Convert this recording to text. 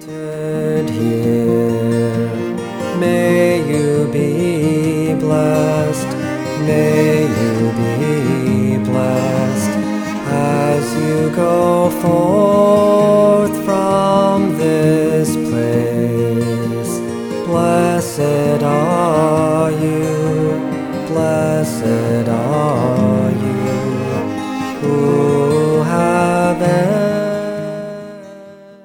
planted here. May you be blessed, may you be blessed as you go forth from this place. Blessed are you, blessed are